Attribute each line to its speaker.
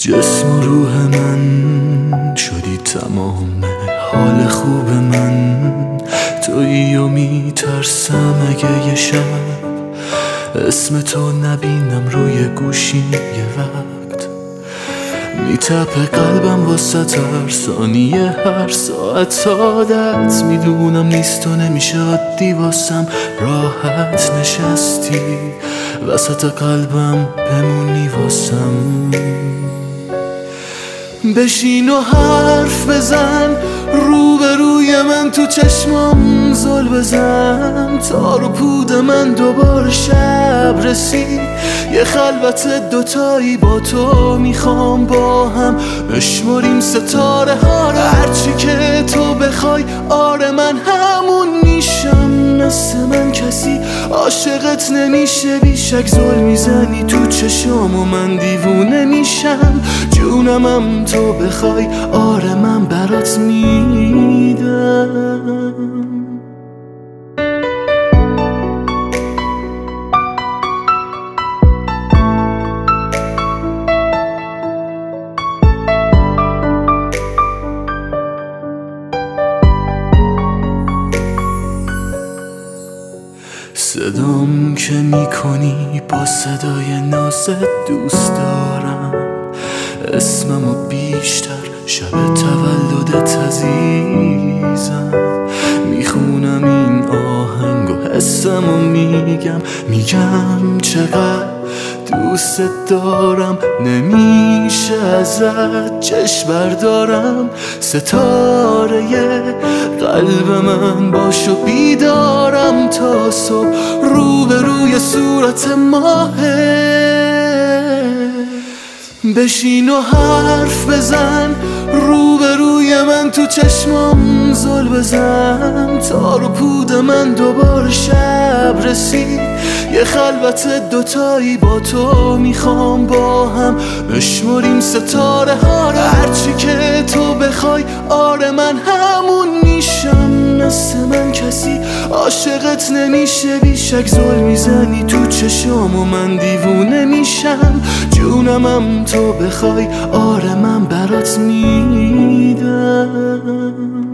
Speaker 1: جسم و روح من شدی تمام حال خوب من. تویی و میترسم اگه یه شب اسم تو نبینم روی گوشی یه وقت. میتپه قلبم واسه هر ثانیه هر ساعت عادت. میدونم نیست و نمیشه عادی واسم راحت نشستی وسط قلبم بمونی واسم. بشین و حرف بزن روبروی من تو چشمام زل بزن. تار و پود من دوباره شب رسید یه خلوت دوتایی با تو میخوام با هم بشمریم ستاره ها رو. هرچی که تو بخوای آره من همون میشم. مثل من کسی عاشقت نمیشه بیشک زل میزنی تو چشام و من دیوونه میشم. جونمم تو بخوای آره من برات میدم. صدام که میکنی با صدای نازت دوست دارم. اسممو بیشتر شب تولدت عزیزم. میخونم این آهنگو حسمو میگم چقدر دوست دارم. نمیشه ازت چشم بردارم. ستاره قلب من باشو بیدارم تا صبح روبروی صورت ماهه. بشین و حرف بزن روبروی من تو چشمام زل بزن. تار و پود من دوباره شب رسید یه خلوت دوتایی با تو میخوام با هم بشمریم ستاره ها رو. هرچی که تو بخوای آره من همون میشم. مثل من کسی عاشقت نمیشه بیشک زل میزنی تو چشام و من دیوونه میشم. جونمم تو بخوای آره من برات میدم.